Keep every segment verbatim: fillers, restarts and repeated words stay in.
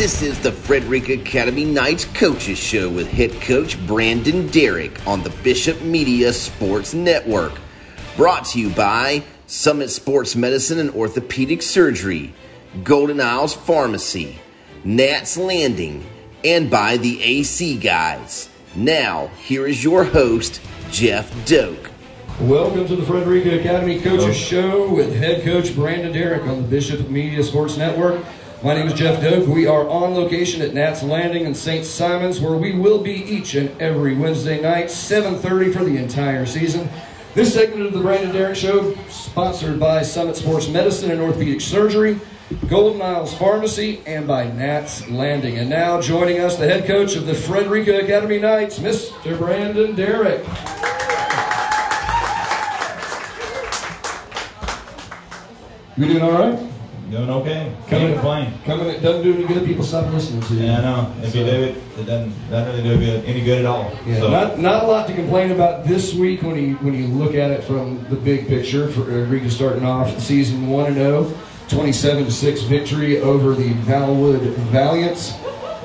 This is the Frederick Academy Knights Coaches Show with head coach Brandon Derrick on the Bishop Media Sports Network. Brought to you by Summit Sports Medicine and Orthopedic Surgery, Golden Isles Pharmacy, Nats Landing, and by the A C Guys. Now, here is your host, Jeff Doak. Welcome to the Frederica Academy Coaches Show with head coach Brandon Derrick on the Bishop Media Sports Network. My name is Jeff Doak. We are on location at Nats Landing in Saint Simons, where we will be each and every Wednesday night, seven thirty for the entire season. This segment of the Brandon Derrick Show, sponsored by Summit Sports Medicine and Orthopedic Surgery, Golden Isles Pharmacy, and by Nats Landing. And now joining us, the head coach of the Frederica Academy Knights, Mister Brandon Derrick. You doing all right? Doing okay. Coming, Can't complain. Coming, it doesn't do any good. People stop listening to you. Yeah, I know. If so, you do it, it doesn't, doesn't really do good, any good at all. Yeah, so. not not a lot to complain about this week when you when you look at it from the big picture. For Riga starting off season one and zero, twenty-seven to six victory over the Valwood Valiants.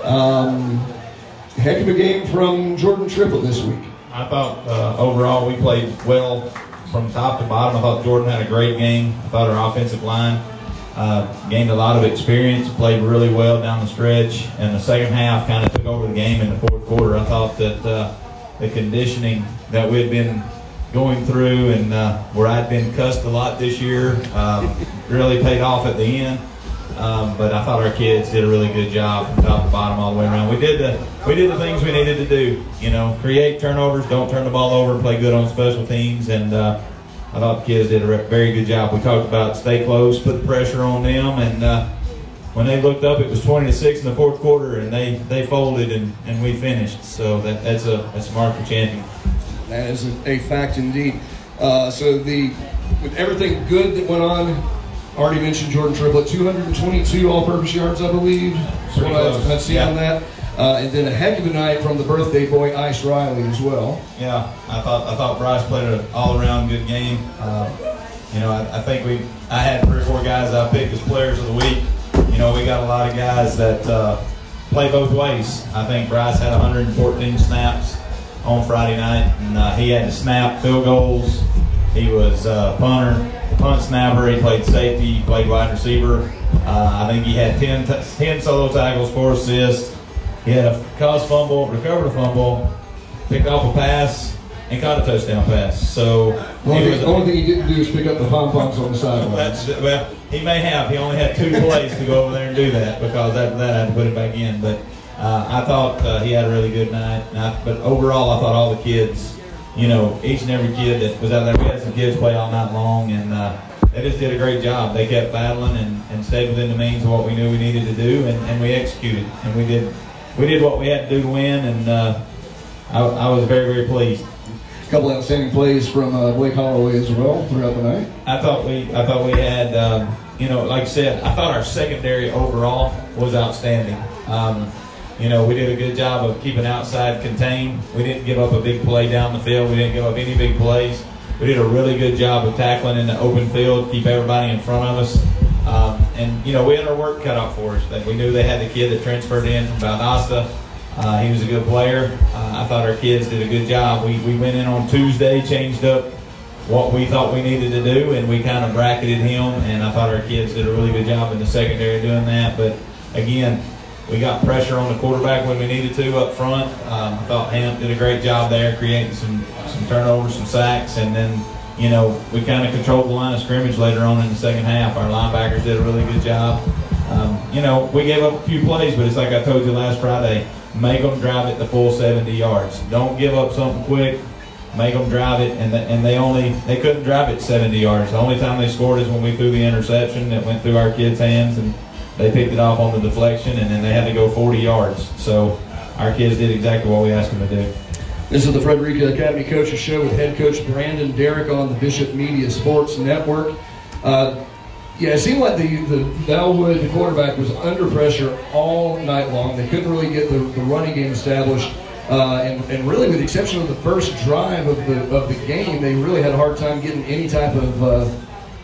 Um, heck of a game from Jordan Triplett this week. I thought uh, overall we played well from top to bottom. I thought Jordan had a great game. I thought our offensive line Uh, gained a lot of experience, played really well down the stretch, and the second half kind of took over the game in the fourth quarter. I thought that uh, the conditioning that we had been going through and uh, where I'd been cussed a lot this year um, really paid off at the end. Um, but I thought our kids did a really good job from top to bottom all the way around. We did the we did the things we needed to do. You know, create turnovers, don't turn the ball over, play good on special teams, and uh, I thought the kids did a very good job. We talked about stay close, put the pressure on them, and uh, when they looked up, it was twenty to six in the fourth quarter, and they, they folded and, and we finished. So that, that's a that's a mark for champion. That is a, a fact indeed. Uh, so the with everything good that went on, already mentioned Jordan Triplett, two hundred twenty-two all-purpose yards, I believe. That's what I, I'd see yeah. on that. Uh, and then a heck of a night from the birthday boy, Ice Riley, as well. Yeah, I thought I thought Bryce played an all-around good game. Uh, you know, I, I think we I had three or four guys I picked as players of the week. You know, we got a lot of guys that uh, play both ways. I think Bryce had one hundred fourteen snaps on Friday night, and uh, he had to snap field goals. He was uh, punter, punt snapper. He played safety. He played wide receiver. Uh, I think he had ten, t- ten solo tackles, four assists. He had a caused fumble, recovered a fumble, picked off a pass, and caught a touchdown pass. So the only, thing, only thing he didn't do is pick up the pom-poms on the sidelines. Well, he may have. He only had two plays to go over there and do that, because after that I had to put it back in. But uh, I thought uh, he had a really good night. I, but overall, I thought all the kids, you know, each and every kid that was out there, we had some kids play all night long, and uh, they just did a great job. They kept battling and, and stayed within the means of what we knew we needed to do, and, and we executed, and we did. We did what we had to do to win, and uh, I, I was very, very pleased. A couple outstanding plays from uh, Blake Holloway as well throughout the night. I thought we, I thought we had, um, you know, like I said, I thought our secondary overall was outstanding. Um, you know, we did a good job of keeping outside contained. We didn't give up a big play down the field. We didn't give up any big plays. We did a really good job of tackling in the open field, keep everybody in front of us. Um, and, you know, we had our work cut out for us. That we knew they had the kid that transferred in from Valdosta. Uh, he was a good player. Uh, I thought our kids did a good job. We we went in on Tuesday, changed up what we thought we needed to do, and we kind of bracketed him. And I thought our kids did a really good job in the secondary doing that. But, again, we got pressure on the quarterback when we needed to up front. Um, I thought Hamp did a great job there, creating some, some turnovers, some sacks, and then – you know, we kind of controlled the line of scrimmage later on in the second half. Our linebackers did a really good job. Um, you know, we gave up a few plays, but it's like I told you last Friday, make them drive it the full seventy yards. Don't give up something quick. Make them drive it, and the, and they only they couldn't drive it seventy yards. The only time they scored is when we threw the interception that went through our kids' hands, and they picked it off on the deflection, and then they had to go forty yards. So our kids did exactly what we asked them to do. This is the Frederica Academy Coaches Show with head coach Brandon Derrick on the Bishop Media Sports Network. Uh, yeah, it seemed like the, the Valwood, the quarterback, was under pressure all night long. They couldn't really get the, the running game established. Uh, and, and really, with the exception of the first drive of the of the game, they really had a hard time getting any type of uh,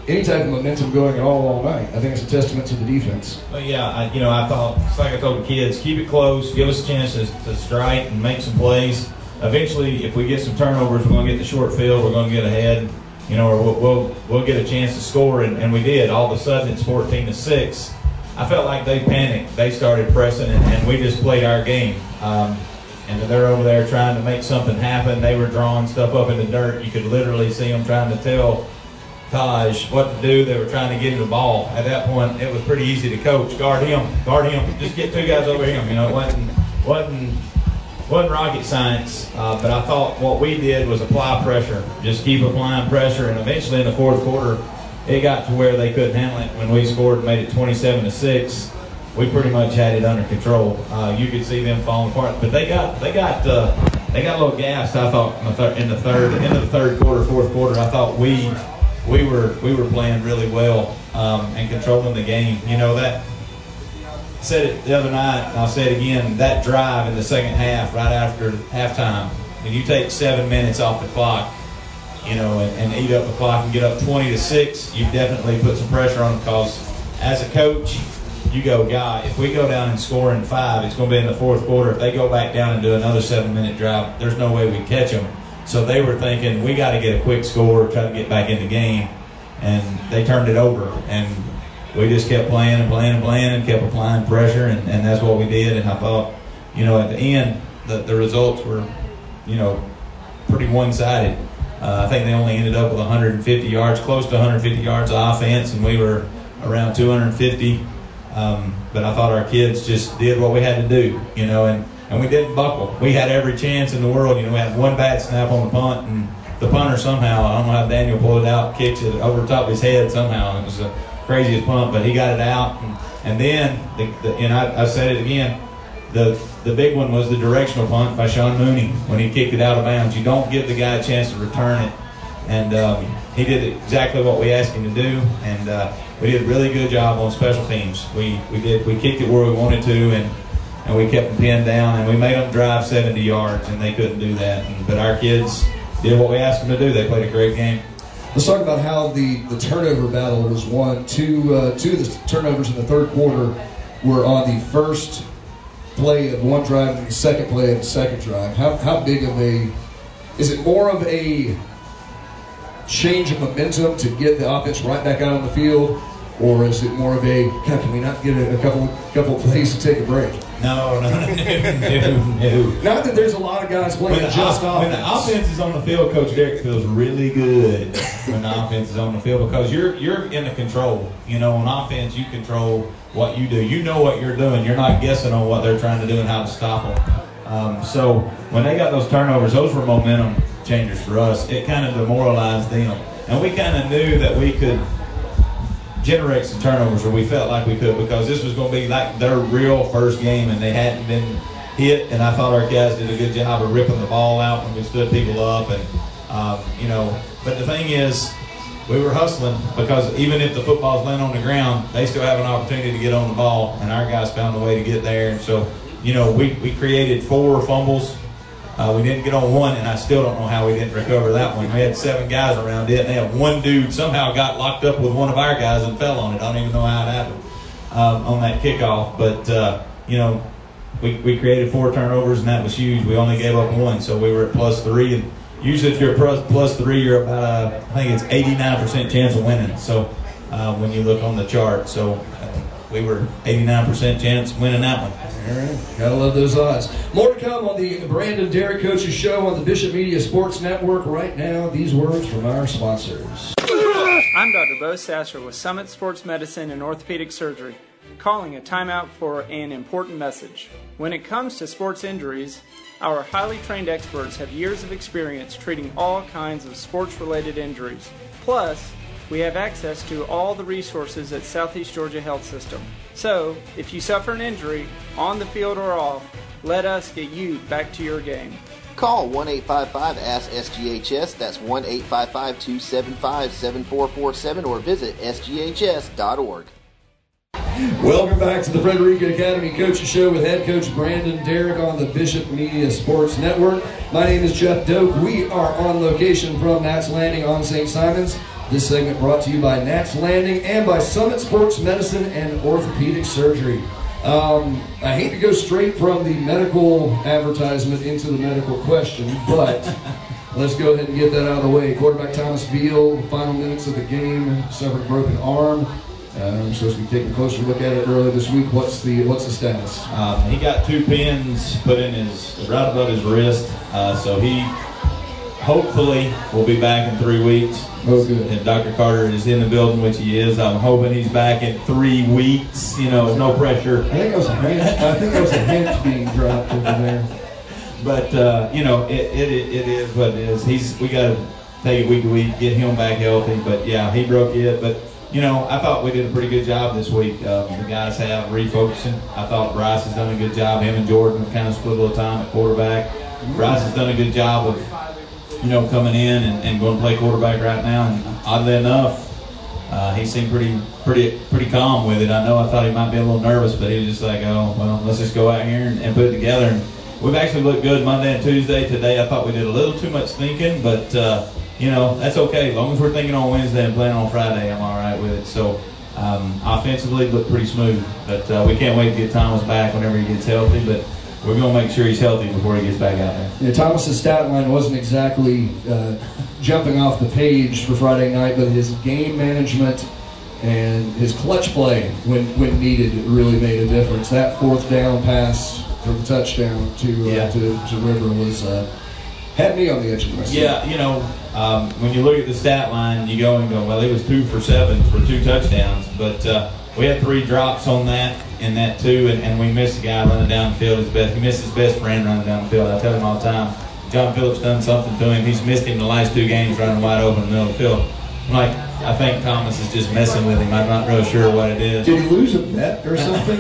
any type of momentum going at all all night. I think it's a testament to the defense. Well, yeah, I, you know, I thought, it's like I told the kids, keep it close, give us a chance to, to strike and make some plays. Eventually, if we get some turnovers, we're going to get the short field, we're going to get ahead, you know, or we'll we'll, we'll get a chance to score, and, and we did. All of a sudden, it's fourteen to six. I felt like they panicked. They started pressing, and, and we just played our game. Um, and they're over there trying to make something happen. They were drawing stuff up in the dirt. You could literally see them trying to tell Taj what to do. They were trying to get him the ball. At that point, it was pretty easy to coach. Guard him, guard him. Just get two guys over him. You know, it wasn't wasn't wasn't rocket science. Uh, but I thought what we did was apply pressure. Just keep applying pressure, and eventually in the fourth quarter, it got to where they couldn't handle it. When we scored and made it twenty-seven to six, we pretty much had it under control. Uh, you could see them falling apart, but they got they got uh, they got a little gassed. I thought in the, thir- in the third, end of the third quarter, fourth quarter, I thought we. We were we were playing really well um, and controlling the game. You know, that I said it the other night, and I'll say it again. That drive in the second half, right after halftime, when you take seven minutes off the clock, you know, and, and eat up the clock and get up twenty to six, you definitely put some pressure on them, because as a coach, you go, God, if we go down and score in five, it's going to be in the fourth quarter. If they go back down and do another seven-minute drive, there's no way we catch them. So they were thinking, we got to get a quick score, try to get back in the game. And they turned it over. And we just kept playing and playing and playing and kept applying pressure. And, and that's what we did. And I thought, you know, at the end, the, the results were, you know, pretty one-sided. Uh, I think they only ended up with one hundred fifty yards, close to one hundred fifty yards of offense. And we were around two hundred fifty. Um, but I thought our kids just did what we had to do, you know, and And we didn't buckle. We had every chance in the world. You know, we had one bad snap on the punt, and the punter somehow, I don't know how Daniel pulled it out, kicks it over the top of his head somehow. It was the craziest punt, but he got it out. And, and then, the, the, and I, I said it again, the the big one was the directional punt by Sean Mooney when he kicked it out of bounds. You don't give the guy a chance to return it. And um, he did exactly what we asked him to do, and uh, we did a really good job on special teams. We we did we kicked it where we wanted to, and And we kept them pinned down, and we made them drive seventy yards, and they couldn't do that. And, but our kids did what we asked them to do. They played a great game. Let's talk about how the, the turnover battle was won. Two, uh, two of the turnovers in the third quarter were on the first play of one drive and the second play of the second drive. How, how big of a – is it more of a change of momentum to get the offense right back out on the field, or is it more of a, God, can we not get a, a couple couple of plays to take a break? No, no, no, no, no. Not that there's a lot of guys playing when just the, offense. When the offense is on the field, Coach Derrick feels really good when the offense is on the field, because you're you're in the control. You know, on offense, you control what you do. You know what you're doing. You're not guessing on what they're trying to do and how to stop them. Um, so when they got those turnovers, those were momentum changers for us. It kind of demoralized them. And we kind of knew that we could generate some turnovers, or we felt like we could, because this was going to be like their real first game, and they hadn't been hit. And I thought our guys did a good job of ripping the ball out when we stood people up. And, um, you know, but the thing is, we were hustling, because even if the football's laying on the ground, they still have an opportunity to get on the ball, and our guys found a way to get there. And so, you know, we, we created four fumbles. Uh, we didn't get on one, and I still don't know how we didn't recover that one. We had seven guys around it, and they had one dude somehow got locked up with one of our guys and fell on it. I don't even know how it happened um, on that kickoff. But, uh, you know, we, we created four turnovers, and that was huge. We only gave up one, so we were at plus three. And usually if you're plus, plus three, you're about, a, I think it's eighty-nine percent chance of winning. So uh, when you look on the chart, so uh, we were eighty-nine percent chance of winning that one. All right. Gotta love those odds. More to come on the Brandon Derrick Coaches Show on the Bishop Media Sports Network. Right now, these words from our sponsors. I'm Doctor Bo Sasser with Summit Sports Medicine and Orthopedic Surgery, calling a timeout for an important message. When it comes to sports injuries, our highly trained experts have years of experience treating all kinds of sports-related injuries. Plus, we have access to all the resources at Southeast Georgia Health System. So, if you suffer an injury, on the field or off, let us get you back to your game. Call one eight five five A S K S G H S, that's one eight five five, two seven five, seven four four seven, or visit S G H S dot org. Welcome back to the Frederica Academy Coaches Show with head coach Brandon Derrick on the Bishop Media Sports Network. My name is Jeff Doak. We are on location from Nats Landing on Saint Simons. This segment brought to you by Nats Landing and by Summit Sports Medicine and Orthopedic Surgery. Um, I hate to go straight from the medical advertisement into the medical question, but let's go ahead and get that out of the way. Quarterback Thomas Veal, final minutes of the game, suffered a broken arm. Uh, I'm supposed to be taking a closer look at it earlier this week. What's the what's the status? Um, he got two pins put in his right above his wrist, uh, so he hopefully will be back in three weeks. Oh, good. And Doctor Carter is in the building, which he is. I'm hoping he's back in three weeks. You know, no pressure. I think that was a hint. I think that was a hint being dropped over there. But uh, you know, it, it it is what it is. He's we got to take it week to week, get him back healthy. But yeah, he broke it. But you know, I thought we did a pretty good job this week. Um, the guys have refocusing. I thought Bryce has done a good job. Him and Jordan have kind of split a little time at quarterback. Bryce has done a good job of, you know, coming in and, and going to play quarterback right now. And oddly enough, uh, he seemed pretty, pretty, pretty calm with it. I know I thought he might be a little nervous, but he was just like, oh, well, let's just go out here and, and put it together. And we've actually looked good Monday and Tuesday. Today, I thought we did a little too much thinking, but uh, you know, that's okay. As long as we're thinking on Wednesday and playing on Friday, I'm all right with it. So um, offensively, looked pretty smooth. But uh, we can't wait to get Thomas back whenever he gets healthy. But we're going to make sure he's healthy before he gets back out there. Yeah, Thomas's stat line wasn't exactly uh, jumping off the page for Friday night, but his game management and his clutch play when, when needed really made a difference. That fourth down pass for the touchdown to uh, yeah. to, to River was uh, had me on the edge of my seat. Yeah, you know, um, when you look at the stat line, you go and go, well, he was two for seven for two touchdowns, but uh, we had three drops on that in that too, and, and we missed a guy running down the field. His best, he missed his best friend running down the field. I tell him all the time, John Phillips done something to him. He's missed him the last two games running wide open in the middle of the field. I'm like, I think Thomas is just messing with him. I'm not really sure what it is. Did he lose a bet or something?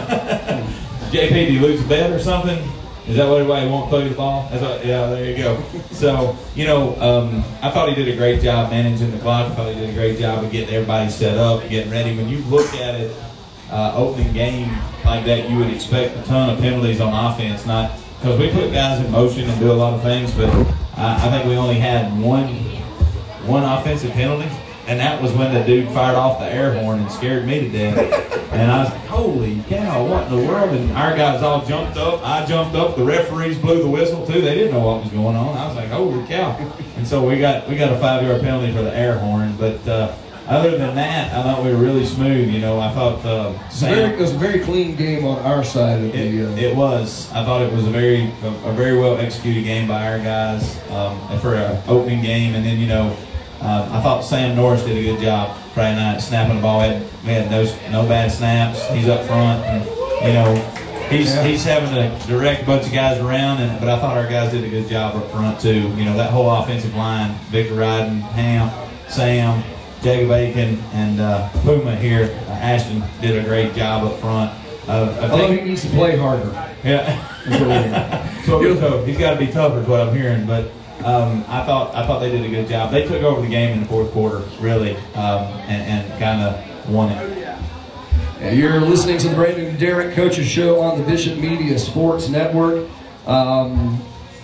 J P, did you lose a bet or something? Is that what everybody won't play the ball? That's what, yeah, there you go. So, you know, um, I thought he did a great job managing the clock. I thought he did a great job of getting everybody set up and getting ready. When you look at it, uh, opening game like that, you would expect a ton of penalties on offense. Not because we put guys in motion and do a lot of things, but I, I think we only had one one offensive penalty. And that was when the dude fired off the air horn and scared me to death. And I was like, holy cow, what in the world? And our guys all jumped up. I jumped up. The referees blew the whistle, too. They didn't know what was going on. I was like, holy cow. And so we got we got a five-yard penalty for the air horn. But uh, other than that, I thought we were really smooth. You know, I thought uh, Sam, very, it was a very clean game on our side of it, the... Uh, it was. I thought it was a very a, a very well-executed game by our guys um, for an opening game. And then, you know, Uh, I thought Sam Norris did a good job Friday night snapping the ball. We had, we had no, no bad snaps. He's up front, and you know he's yeah. he's having to direct a bunch of guys around. And but I thought our guys did a good job up front too. You know that whole offensive line: Victor Ryden, Ham, Sam, Jacob Aiken, and uh, Puma here. Uh, Ashton did a great job up front. Uh, I Although think he needs to play harder. Yeah, so, so he's got to be tougher, is what I'm hearing, but. Um, I thought I thought they did a good job. They took over the game in the fourth quarter, really, um, and, and kind of won it. Yeah, you're listening to the Brandon and Derek Coaches Show on the Bishop Media Sports Network. Um,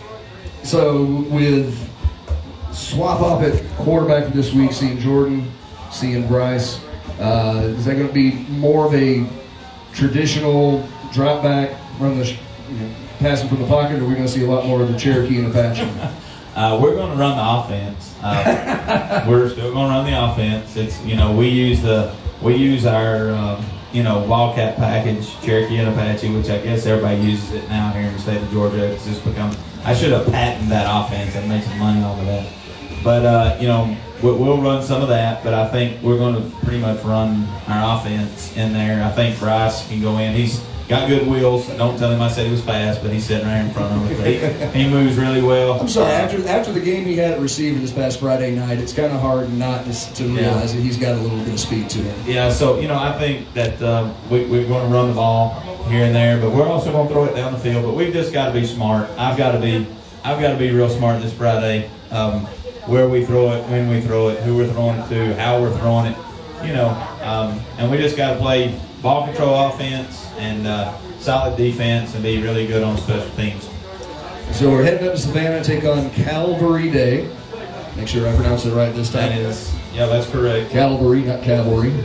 so with swap up at quarterback for this week, seeing Jordan, seeing Bryce, uh, is that going to be more of a traditional drop back, run the, you know, passing from the pocket, or are we going to see a lot more of the Cherokee and Apache? Uh, we're going to run the offense. Uh, we're still going to run the offense. It's you know we use the we use our um, you know Wildcat package, Cherokee and Apache, which I guess everybody uses it now here in the state of Georgia. It's just become. I should have patented that offense and made some money off of that. But uh, you know we'll, we'll run some of that. But I think we're going to pretty much run our offense in there. I think Bryce can go in. He's got good wheels. Don't tell him I said he was fast, but he's sitting right in front of him. He, he moves really well. I'm sorry, after after the game he had at receiver this past Friday night, it's kind of hard not to, to realize yeah. that he's got a little bit of speed to him. Yeah, so, you know, I think that uh, we, we're going to run the ball here and there, but we're also going to throw it down the field. But we've just got to be smart. I've got to be I've got to be real smart this Friday, um, where we throw it, when we throw it, who we're throwing it to, how we're throwing it, you know. Um, and we just got to play ball control offense and uh, solid defense and be really good on special teams. So we're heading up to Savannah to take on Calvary Day. Make sure I pronounce it right this time. That is Yeah, that's correct. Cavalry, not cavalry.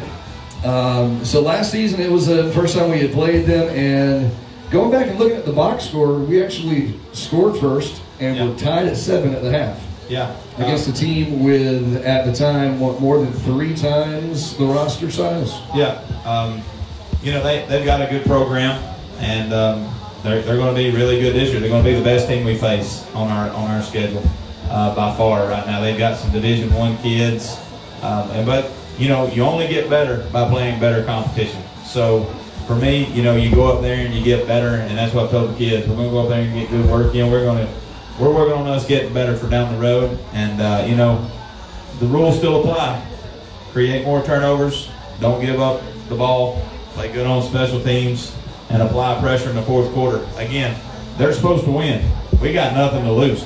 Um, so last season it was the first time we had played them, and going back and looking at the box score, we actually scored first and yeah. were tied at seven at the half. Yeah. Against a team with, at the time, what, more than three times the roster size. Yeah. Um, you know, they, they've got a good program, and um, they're, they're going to be really good this year. They're going to be the best team we face on our on our schedule uh, by far right now. They've got some Division One kids, um, and but, you know, you only get better by playing better competition. So for me, you know, you go up there and you get better, and that's what I told the kids. We're going to go up there and get good work. You know, we're going to we're working on us getting better for down the road, and uh, you know, the rules still apply. Create more turnovers. Don't give up the ball. Play good on special teams, and apply pressure in the fourth quarter. Again, they're supposed to win. We got nothing to lose.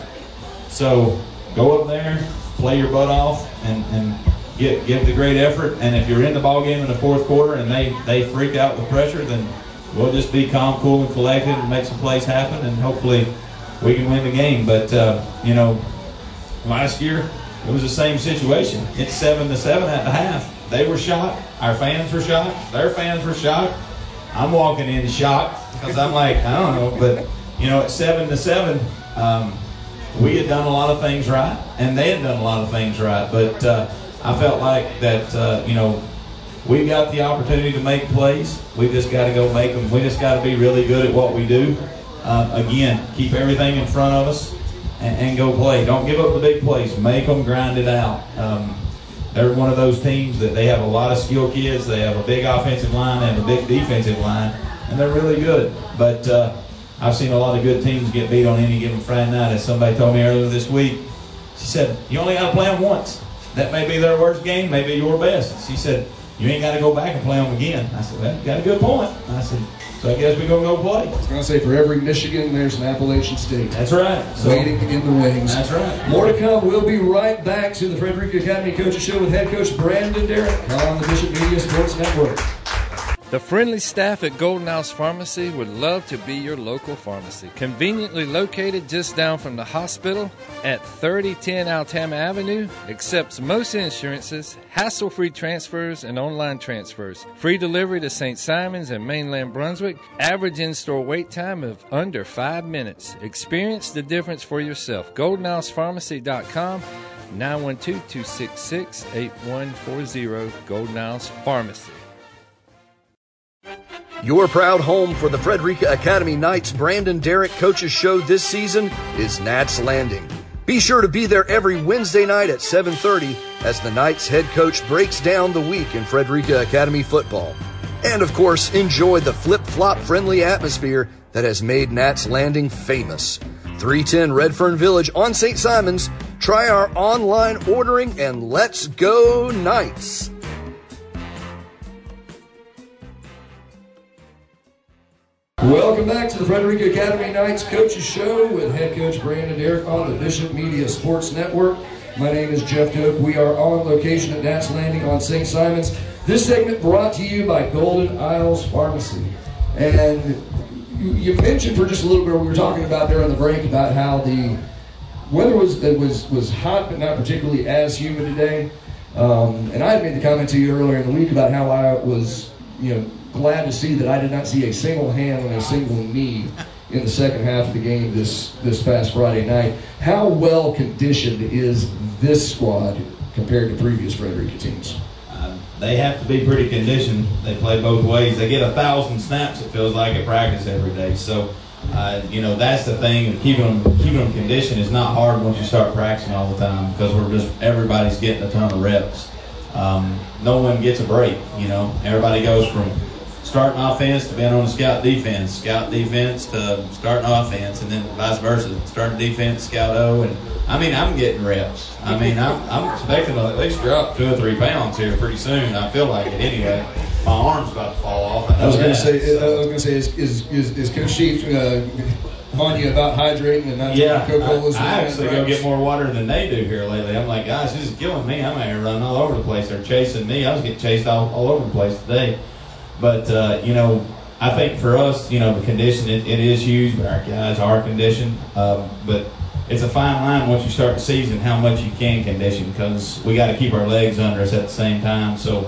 So go up there, play your butt off, and and. Give, give the great effort, and if you're in the ball game in the fourth quarter and they, they freak out with pressure, then we'll just be calm, cool, and collected and make some plays happen, and hopefully we can win the game. But, uh, you know, last year it was the same situation. It's seven to seven at the half. They were shocked. Our fans were shocked. Their fans were shocked. I'm walking in shocked because I'm like, I don't know. But, you know, at seven to seven, um, we had done a lot of things right, and they had done a lot of things right. But, uh, I felt like that, uh, you know, we got the opportunity to make plays. We just got to go make them. We just got to be really good at what we do. Uh, again, keep everything in front of us and, and go play. Don't give up the big plays. Make them grind it out. Um, they're one of those teams that they have a lot of skilled kids. They have a big offensive line. They have a big defensive line, and they're really good. But uh, I've seen a lot of good teams get beat on any given Friday night. As somebody told me earlier this week, she said, you only got to play them once. That may be their worst game, maybe your best. She said, you ain't got to go back and play them again. I said, well, you got a good point. I said, so I guess we're going to go play. I was going to say, for every Michigan, there's an Appalachian State. That's right. So, waiting in the wings. That's right. More to come. We'll be right back to the Frederica Academy Coaches Show with head coach Brandon Derrick on the Bishop Media Sports Network. The friendly staff at Golden House Pharmacy would love to be your local pharmacy. Conveniently located just down from the hospital at thirty ten Altama Avenue, accepts most insurances, hassle-free transfers, and online transfers. Free delivery to Saint Simons and mainland Brunswick. Average in-store wait time of under five minutes. Experience the difference for yourself. golden house pharmacy dot com, nine one two, two six six, eight one four zero, Golden House Pharmacy. Your proud home for the Frederica Academy Knights Brandon Derrick Coaches Show this season is Nats Landing. Be sure to be there every Wednesday night at seven thirty as the Knights head coach breaks down the week in Frederica Academy football. And, of course, enjoy the flip-flop friendly atmosphere that has made Nats Landing famous. three ten Redfern Village on Saint Simons. Try our online ordering and let's go Knights! Welcome back to the Frederica Academy Knights Coaches Show with head coach Brandon Derrick on the Bishop Media Sports Network. My name is Jeff Doak. We are on location at Nats Landing on Saint Simons. This segment brought to you by Golden Isles Pharmacy. And you, you mentioned for just a little bit, we were talking about there on the break about how the weather was it was was hot, but not particularly as humid today. Um, and I had made the comment to you earlier in the week about how I was, you know, glad to see that I did not see a single hand on a single knee in the second half of the game this, this past Friday night. How well conditioned is this squad compared to previous Frederica teams? Uh, they have to be pretty conditioned. They play both ways. They get a thousand snaps, it feels like, at practice every day. So, uh, you know, that's the thing. Keeping them, keeping them conditioned is not hard once you start practicing all the time because we're just everybody's getting a ton of reps. Um, no one gets a break, you know. Everybody goes from starting offense to being on the scout defense, scout defense to starting offense, and then vice versa, starting defense, scout O. And I mean, I'm getting reps. I mean, I'm, I'm expecting to at least drop two or three pounds here pretty soon. I feel like it anyway. My arm's about to fall off. I, I was going to say, so. I was going to say, is is is, is Coach Sheep uh, on you about hydrating and not yeah, drinking Coca-Colas? I, I actually go get more water than they do here lately. I'm like, guys, this is killing me. I'm out here running all over the place. They're chasing me. I was getting chased all, all over the place today. But, uh, you know, I think for us, you know, the condition, it, it is huge, but our guys are conditioned. Um, but it's a fine line once you start the season how much you can condition, because we got to keep our legs under us at the same time. So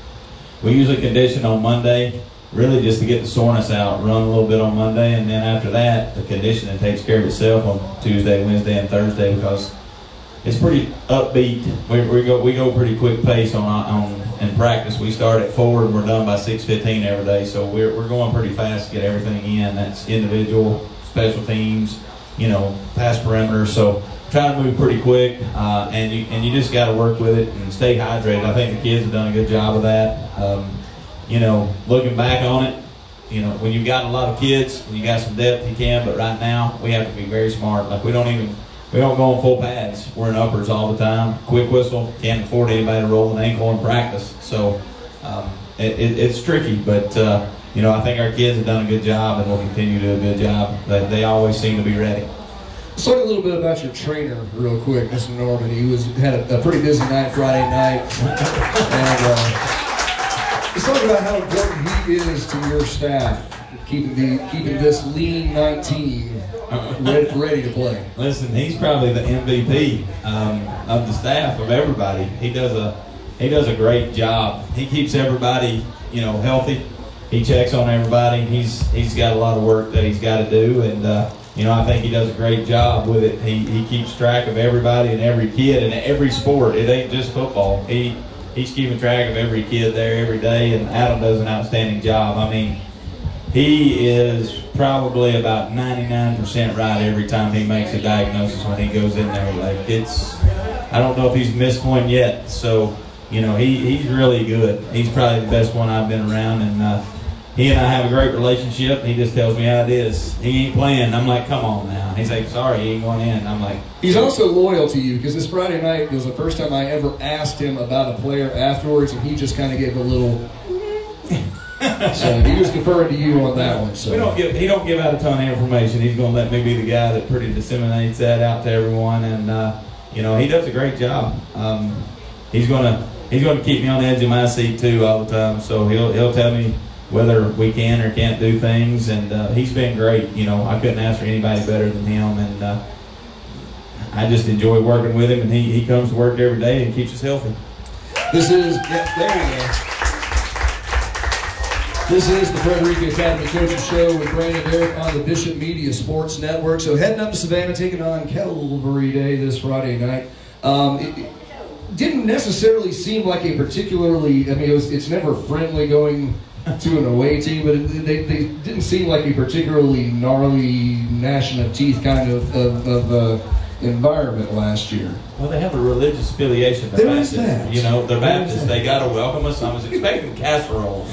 we usually condition on Monday, really just to get the soreness out, run a little bit on Monday, and then after that, the conditioning takes care of itself on Tuesday, Wednesday, and Thursday, because it's pretty upbeat. We, we go we go pretty quick pace on on in practice. We start at four and we're done by six fifteen every day, so we're we're going pretty fast to get everything in. That's individual, special teams, you know, pass perimeter. So try to move pretty quick, uh, and you and you just got to work with it and stay hydrated. I think the kids have done a good job of that. Um, you know, looking back on it, you know, when you've got a lot of kids, when you got some depth, you can. But right now, we have to be very smart. Like we don't even. We don't go on full pads. We're in uppers all the time. Quick whistle. Can't afford anybody to roll an ankle in practice. So um, it, it, it's tricky. But, uh, you know, I think our kids have done a good job and will continue to do a good job. They, they always seem to be ready. Let's talk a little bit about your trainer real quick, Mister Norman. He was had a, a pretty busy night Friday night. and uh, let's talk about how important he is to your staff, keeping, the, keeping this lean night team ready, ready to play. Listen, he's probably the M V P um, of the staff, of everybody. He does a he does a great job. He keeps everybody, you know, healthy. He checks on everybody. He's he's got a lot of work that he's got to do, and uh, you know, I think he does a great job with it. He he keeps track of everybody and every kid in every sport. It ain't just football. He he's keeping track of every kid there every day, and Adam does an outstanding job. I mean, he is probably about ninety-nine percent right every time he makes a diagnosis when he goes in there. Like it's, I don't know if he's missed one yet. So, you know, he, he's really good. He's probably the best one I've been around, and uh, he and I have a great relationship. He just tells me how it is. He ain't playing. I'm like, come on now. He's like, sorry, he ain't going in. I'm like, he's also loyal to you, because this Friday night was the first time I ever asked him about a player afterwards, and he just kind of gave a little. So he was deferring to you on that one. So we don't give, he don't give out a ton of information. He's going to let me be the guy that pretty disseminates that out to everyone, and uh, you know, he does a great job. Um, he's going to he's going to keep me on the edge of my seat too all the time. So he'll he'll tell me whether we can or can't do things, and uh, he's been great. You know, I couldn't ask for anybody better than him, and uh, I just enjoy working with him. And he he comes to work every day and keeps us healthy. This is yeah, there we go. This is the Frederica Academy Coaches Show with Brandon Derrick on the Bishop Media Sports Network. So heading up to Savannah, taking on Calvary Day this Friday night. Um, it, it didn't necessarily seem like a particularly, I mean, it was, it's never friendly going to an away team, but it, they, they didn't seem like a particularly gnarly, gnashing of teeth kind of, of, of uh, environment last year. Well, they have a religious affiliation. They're there Baptist. Is that. You know, they're Baptists. They got to welcome us. I was expecting casseroles.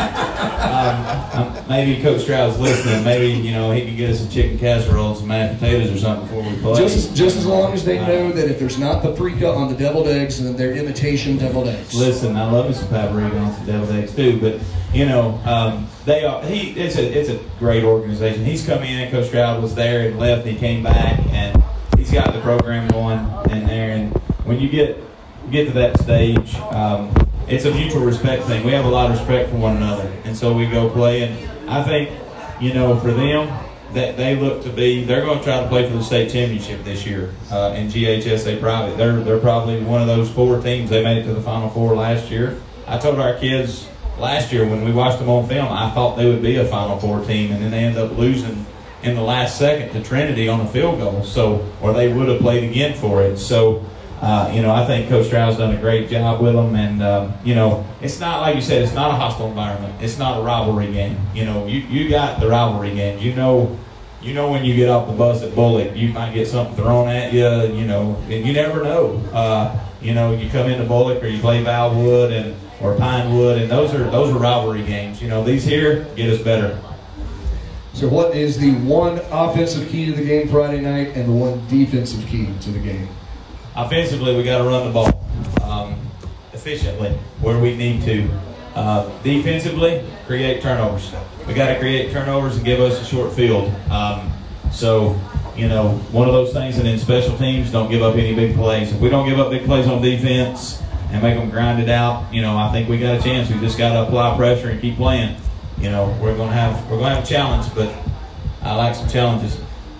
um, um, maybe Coach Stroud's listening. Maybe, you know, he can get us some chicken casseroles, some mashed potatoes or something before we play. Just as, just as long as they know that if there's not paprika on the deviled eggs, then they're imitation deviled eggs. Listen, I love me some paprika on some deviled eggs too, but you know, um, they are. He it's a it's a great organization. He's come in. Coach Stroud was there and left. He came back and he's got the program going in there. And when you get get to that stage, um, it's a mutual respect thing. We have a lot of respect for one another, and so we go play. And I think, you know, for them, that they look to be, they're going to try to play for the state championship this year uh, in G H S A Private. They're they're probably one of those four teams. They made it to the Final Four last year. I told our kids last year when we watched them on film, I thought they would be a Final Four team, and then they ended up losing in the last second to Trinity on a field goal, so or they would have played again for it. So, uh, you know, I think Coach Stroud's done a great job with them, and um, you know, it's not like you said, it's not a hostile environment. It's not a rivalry game. You know, you you got the rivalry games. You know, you know when you get off the bus at Bullock, you might get something thrown at you. You know, and you never know. Uh, you know, you come into Bullock or you play Valwood and or Pinewood, and those are those are rivalry games. You know, these here get us better. So what is the one offensive key to the game Friday night and the one defensive key to the game? Offensively, we got to run the ball um, efficiently where we need to. Uh, defensively, create turnovers. We got to create turnovers and give us a short field. Um, so, you know, one of those things, and in special teams, don't give up any big plays. If we don't give up big plays on defense and make them grind it out, you know, I think we got a chance. We just got to apply pressure and keep playing. You know, we're gonna have we're gonna have a challenge, but I like some challenges.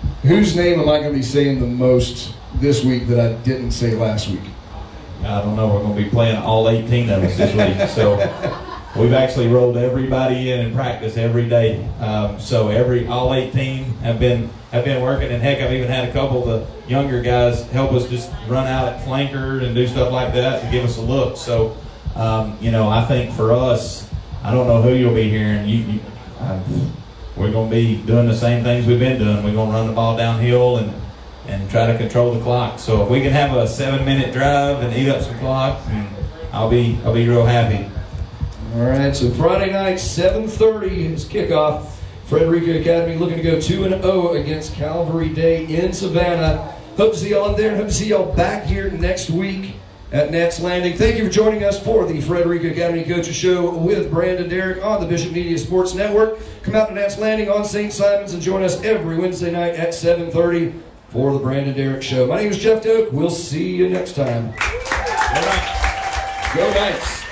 Whose name am I going to be saying the most this week that I didn't say last week? I don't know. We're going to be playing all eighteen of us this week. So we've actually rolled everybody in in practice every day. Um, so every all eighteen have been have been working. And heck, I've even had a couple of the younger guys help us just run out at flanker and do stuff like that to give us a look. So, um, you know, I think for us, I don't know who you'll be hearing. You, you, uh, we're going to be doing the same things we've been doing. We're going to run the ball downhill and and try to control the clock. So if we can have a seven-minute drive and eat up some clock, I'll be I'll be real happy. All right, so Friday night, seven thirty is kickoff. Frederica Academy looking to go two and oh against Calvary Day in Savannah. Hope to see y'all in there, and hope to see y'all back here next week at Nats Landing. Thank you for joining us for the Frederica Academy Coaches Show with Brandon Derrick on the Bishop Media Sports Network. Come out to Nats Landing on Saint Simons and join us every Wednesday night at seven thirty for the Brandon Derrick Show. My name is Jeff Doak. We'll see you next time. All right. Go Knights.